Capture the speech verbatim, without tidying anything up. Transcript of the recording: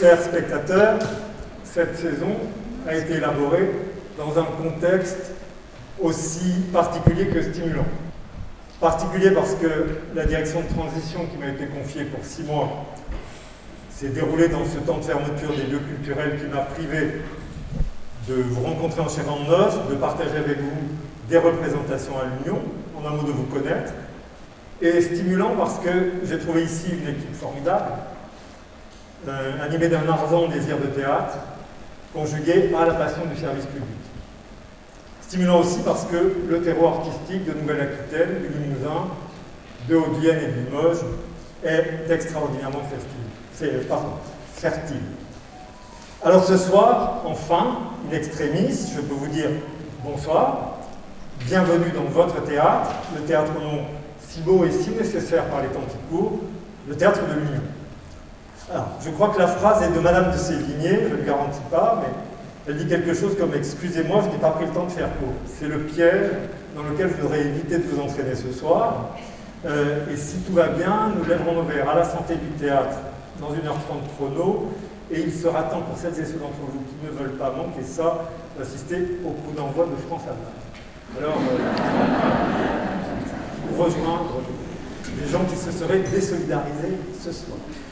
Chers spectateurs, cette saison a été élaborée dans un contexte aussi particulier que stimulant. Particulier parce que la direction de transition qui m'a été confiée pour six mois s'est déroulée dans ce temps de fermeture des lieux culturels qui m'a privé de vous rencontrer en chair et en os, de partager avec vous des représentations à l'Union, en un mot de vous connaître, et stimulant parce que j'ai trouvé ici une équipe formidable, euh, animée d'un ardent désir de théâtre, conjugué à la passion du service public. Stimulant aussi parce que le terreau artistique de Nouvelle-Aquitaine, du Limousin, de Haute-Vienne et de Limoges est extraordinairement fertile. Pardon, fertile. Alors ce soir, enfin, in extremis, je peux vous dire bonsoir, bienvenue dans votre théâtre, le théâtre au nom si beau et si nécessaire par les temps qui courent, le théâtre de l'Union. Alors, je crois que la phrase est de Madame de Sévigné, je ne le garantis pas, mais elle dit quelque chose comme « Excusez-moi, je n'ai pas pris le temps de faire court ». C'est le piège dans lequel je voudrais éviter de vous entraîner ce soir. Euh, et si tout va bien, nous lèverons nos verres à la santé du théâtre dans une heure trente chrono, et il sera temps pour celles et ceux d'entre vous qui ne veulent pas manquer ça, d'assister au coup d'envoi de France-Allemagne. Alors, euh, rejoindre les gens qui se seraient désolidarisés ce soir.